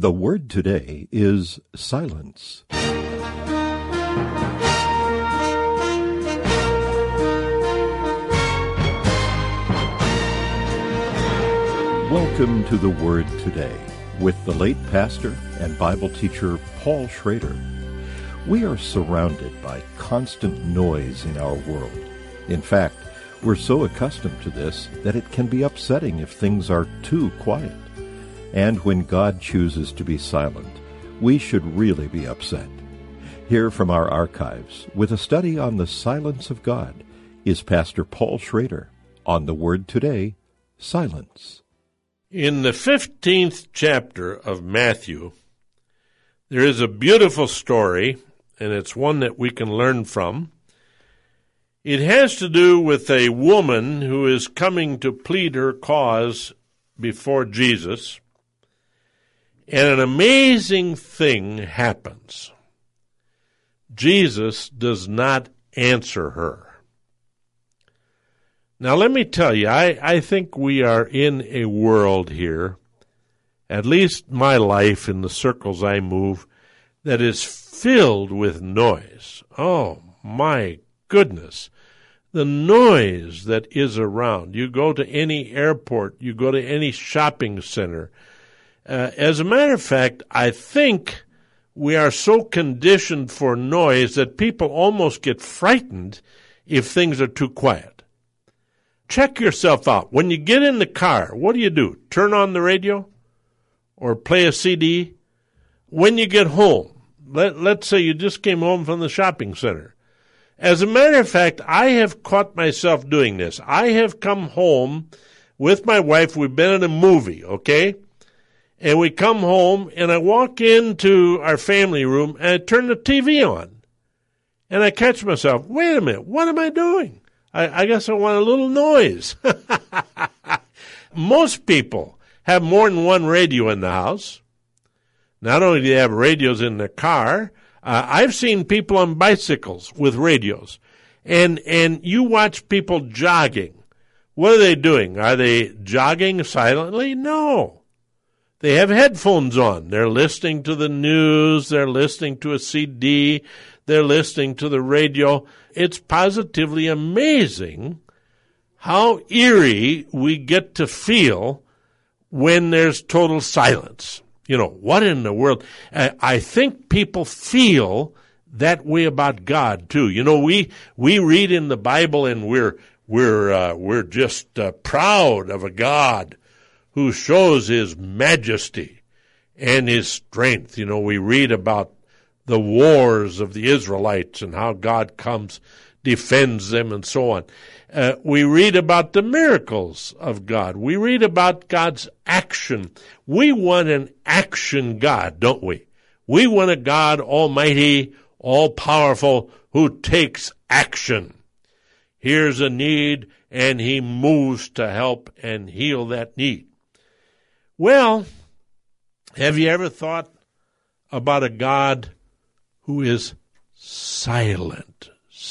The word today is silence. Welcome to the Word Today with the late pastor and Bible teacher Paul Schrader. We are surrounded by constant noise in our world. In fact, we're so accustomed to this that it can be upsetting if things are too quiet. And when God chooses to be silent, we should really be upset. Here from our archives, with a study on the silence of God, is Pastor Paul Schrader on the Word Today, Silence. In the 15th chapter of Matthew, there is a beautiful story, and it's one that we can learn from. It has to do with a woman who is coming to plead her cause before Jesus, and an amazing thing happens. Jesus does not answer her. Now, let me tell you, I think we are in a world here, at least my life in the circles I move, that is filled with noise. Oh, my goodness. The noise that is around. You go to any airport, you go to any shopping center. As a matter of fact, I think we are so conditioned for noise that people almost get frightened if things are too quiet. Check yourself out. When you get in the car, what do? Turn on the radio or play a CD? When you get home, let's say you just came home from the shopping center. As a matter of fact, I have caught myself doing this. I have come home with my wife. We've been in a movie, okay? And we come home, and I walk into our family room, and I turn the TV on. And I catch myself, wait a minute, what am I doing? I guess I want a little noise. Most people have more than one radio in the house. Not only do they have radios in their car, I've seen people on bicycles with radios. And you watch people jogging. What are they doing? Are they jogging silently? No. They have headphones on. They're listening to the news. They're listening to a CD. They're listening to the radio. It's positively amazing how eerie we get to feel when there's total silence. You know, what in the world? I think people feel that way about God too. You know, we read in the Bible and we're just proud of a God who shows his majesty and his strength. You know, we read about the wars of the Israelites and how God comes, defends them, and so on. We read about the miracles of God. We read about God's action. We want an action God, don't we? We want a God almighty, all-powerful, who takes action. Here's a need, and he moves to help and heal that need. Well, have you ever thought about a God who is silent,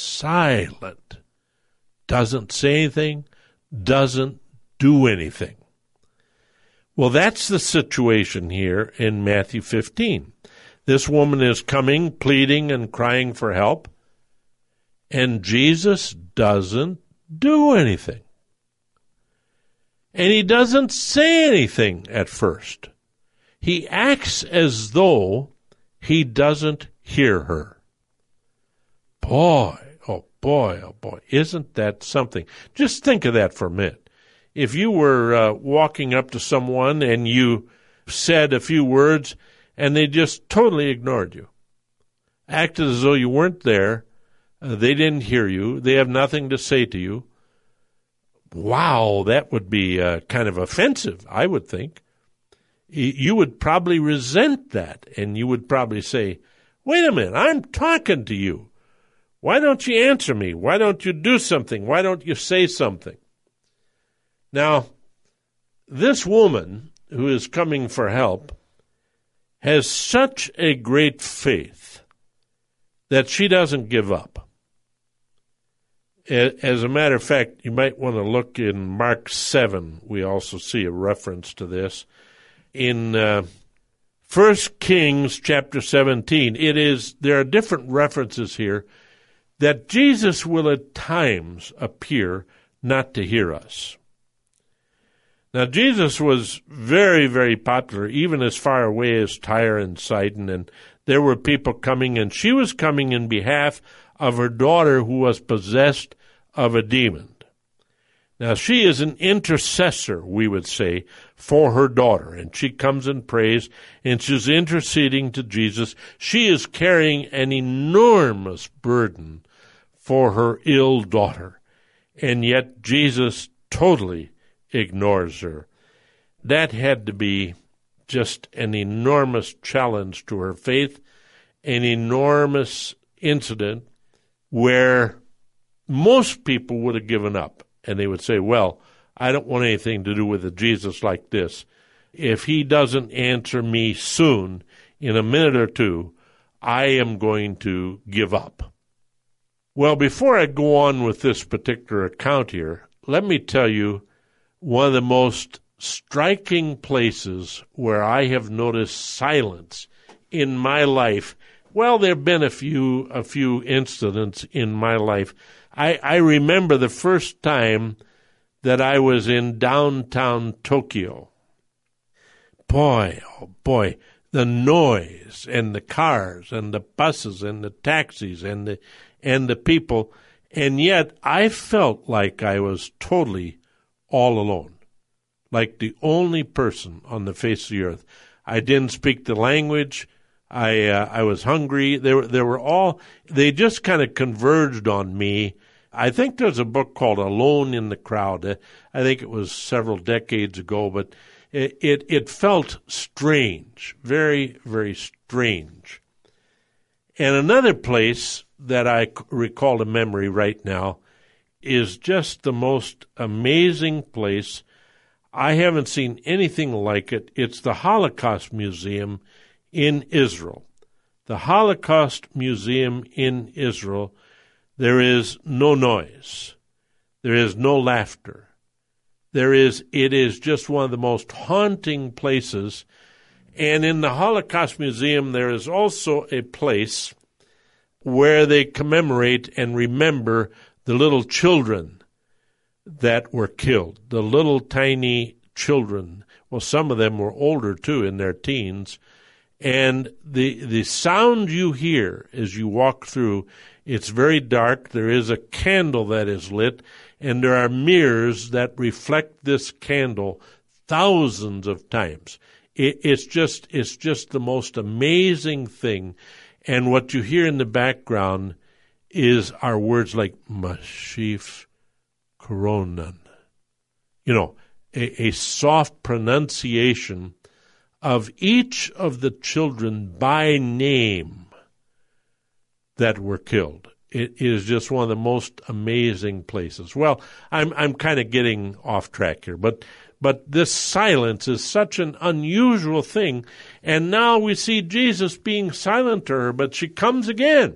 doesn't say anything, doesn't do anything? Well, that's the situation here in Matthew 15. This woman is coming, pleading and crying for help, and Jesus doesn't do anything. And he doesn't say anything at first. He acts as though he doesn't hear her. Boy, oh boy, isn't that something? Just think of that for a minute. If you were walking up to someone and you said a few words and they just totally ignored you, acted as though you weren't there, they didn't hear you, they have nothing to say to you, wow, that would be kind of offensive, I would think. You would probably resent that, and you would probably say, wait a minute, I'm talking to you. Why don't you answer me? Why don't you do something? Why don't you say something? Now, this woman who is coming for help has such a great faith that she doesn't give up. As a matter of fact, you might want to look in Mark 7. We also see a reference to this. In 1 Kings chapter 17. There are different references here that Jesus will at times appear not to hear us. Now, Jesus was very, very popular, even as far away as Tyre and Sidon, and there were people coming, and she was coming in behalf of her daughter who was possessed of a demon. Now, she is an intercessor, we would say, for her daughter, and she comes and prays, and she's interceding to Jesus. She is carrying an enormous burden for her ill daughter, and yet Jesus totally ignores her. That had to be just an enormous challenge to her faith, an enormous incident where most people would have given up, and they would say, well, I don't want anything to do with a Jesus like this. If he doesn't answer me soon, in a minute or two, I am going to give up. Well, before I go on with this particular account here, let me tell you one of the most striking places where I have noticed silence in my life. Well, there have been a few incidents in my life. I remember the first time that I was in downtown Tokyo. Boy, oh boy, the noise and the cars and the buses and the taxis and the people, and yet I felt like I was totally all alone, like the only person on the face of the earth. I didn't speak the language. I was hungry. They just kind of converged on me. I think there's a book called Alone in the Crowd. I think it was several decades ago, but it felt strange, very, very strange. And another place that I recall to memory right now is just the most amazing place. I haven't seen anything like it. It's the Holocaust Museum in Israel. The Holocaust Museum in Israel. There is no noise. There is no laughter. It is just one of the most haunting places. And in the Holocaust Museum, there is also a place where they commemorate and remember the little children that were killed, the little tiny children. Well, some of them were older, too, in their teens. And the sound you hear as you walk through, it's very dark. There is a candle that is lit, and there are mirrors that reflect this candle thousands of times. It's just the most amazing thing. And what you hear in the background are words like Mashif Koronan. You know, a soft pronunciation of each of the children by name that were killed. It is just one of the most amazing places. Well, I'm kind of getting off track here, but this silence is such an unusual thing, and now we see Jesus being silent to her, but she comes again.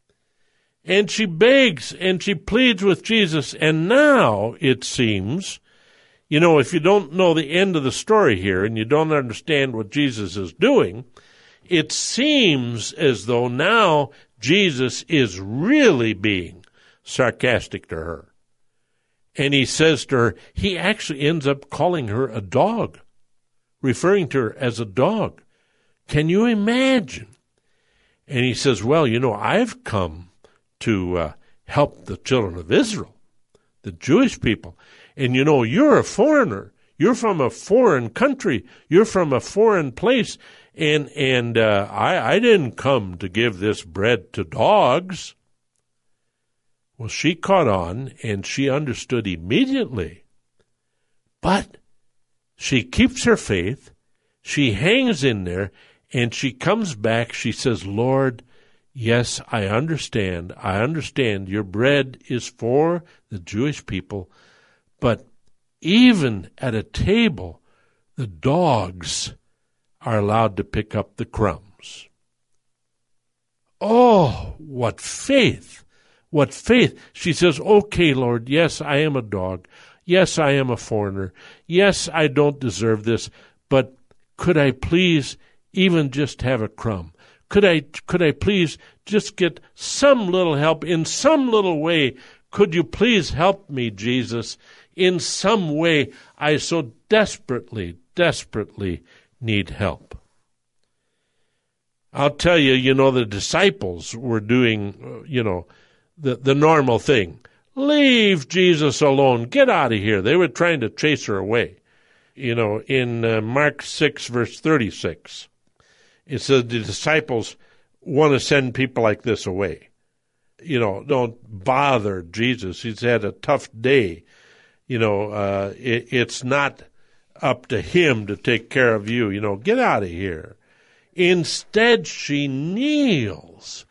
And she begs and she pleads with Jesus. And now it seems, if you don't know the end of the story here and you don't understand what Jesus is doing, it seems as though now Jesus is really being sarcastic to her. And he says to her, he actually ends up calling her a dog, referring to her as a dog. Can you imagine? And he says, well, I've come to help the children of Israel, the Jewish people. And you're a foreigner. You're from a foreign country. You're from a foreign place. And I didn't come to give this bread to dogs. Well, she caught on and she understood immediately. But she keeps her faith. She hangs in there and she comes back. She says, Lord, yes, I understand. I understand your bread is for the Jewish people, but even at a table, the dogs are allowed to pick up the crumbs. Oh, what faith! What faith! She says, okay, Lord, yes, I am a dog. Yes, I am a foreigner. Yes, I don't deserve this, but could I please even just have a crumb? Could I please just get some little help in some little way? Could you please help me, Jesus? In some way, I so desperately, desperately need help. I'll tell you, the disciples were doing, the normal thing. Leave Jesus alone. Get out of here. They were trying to chase her away. In Mark 6, verse 36, it says the disciples want to send people like this away. Don't bother Jesus. He's had a tough day. It's not up to him to take care of you. Get out of here. Instead, she kneels,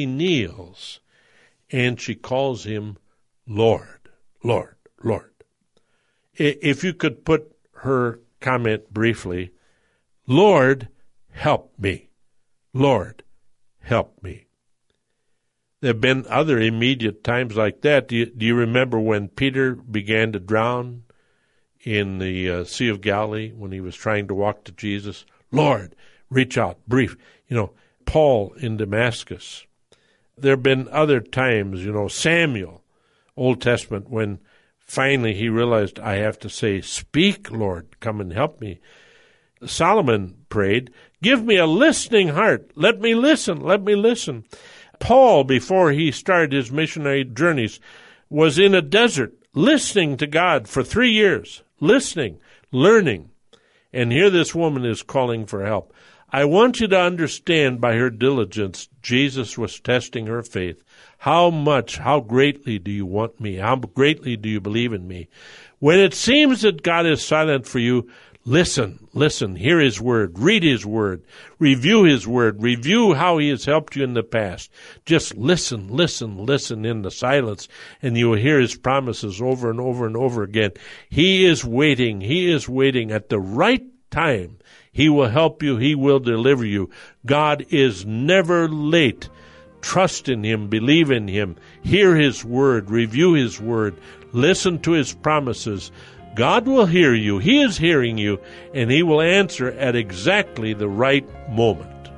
and she calls him Lord, Lord, Lord. If you could put her comment briefly, Lord, help me. Lord, help me. There have been other immediate times like that. Do you remember when Peter began to drown in the Sea of Galilee when he was trying to walk to Jesus? Lord, reach out, brief. Paul in Damascus. There have been other times, Samuel, Old Testament, when finally he realized, I have to say, speak, Lord, come and help me. Solomon prayed, give me a listening heart. Let me listen, let me listen. Paul, before he started his missionary journeys, was in a desert listening to God for 3 years, listening, learning. And here this woman is calling for help. I want you to understand by her diligence, Jesus was testing her faith. How greatly do you want me? How greatly do you believe in me? When it seems that God is silent for you, listen, hear his word, read his word, review his word, review how he has helped you in the past. Just listen in the silence, and you will hear his promises over and over and over again. He is waiting at the right time. He will help you. He will deliver you. God is never late. Trust in him. Believe in him. Hear his word. Review his word. Listen to his promises. God will hear you. He is hearing you, and he will answer at exactly the right moment.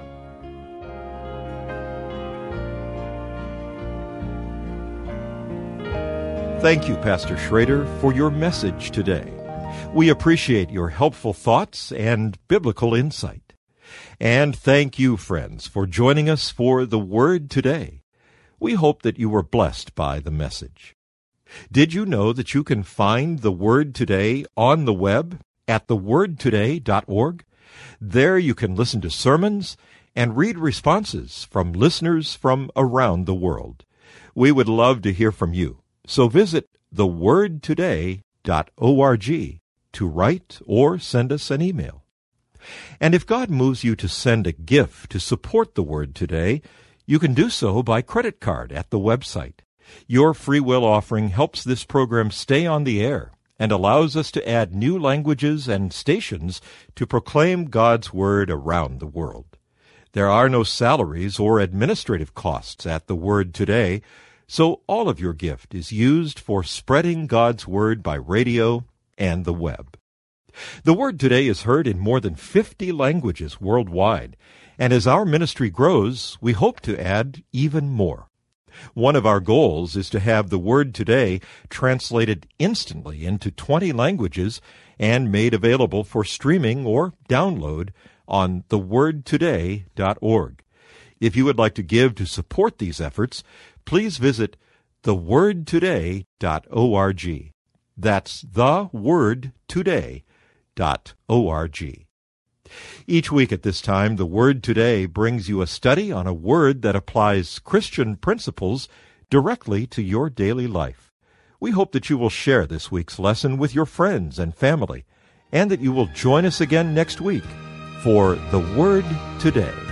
Thank you, Pastor Schrader, for your message today. We appreciate your helpful thoughts and biblical insight. And thank you, friends, for joining us for The Word Today. We hope that you were blessed by the message. Did you know that you can find The Word Today on the web at thewordtoday.org? There you can listen to sermons and read responses from listeners from around the world. We would love to hear from you. So visit thewordtoday.org to write or send us an email. And if God moves you to send a gift to support The Word Today, you can do so by credit card at the website. Your free will offering helps this program stay on the air and allows us to add new languages and stations to proclaim God's Word around the world. There are no salaries or administrative costs at The Word Today, so all of your gift is used for spreading God's Word by radio and the web. The Word Today is heard in more than 50 languages worldwide, and as our ministry grows, we hope to add even more. One of our goals is to have The Word Today translated instantly into 20 languages and made available for streaming or download on thewordtoday.org. If you would like to give to support these efforts, please visit thewordtoday.org. That's thewordtoday.org. Each week at this time, The Word Today brings you a study on a word that applies Christian principles directly to your daily life. We hope that you will share this week's lesson with your friends and family, and that you will join us again next week for The Word Today.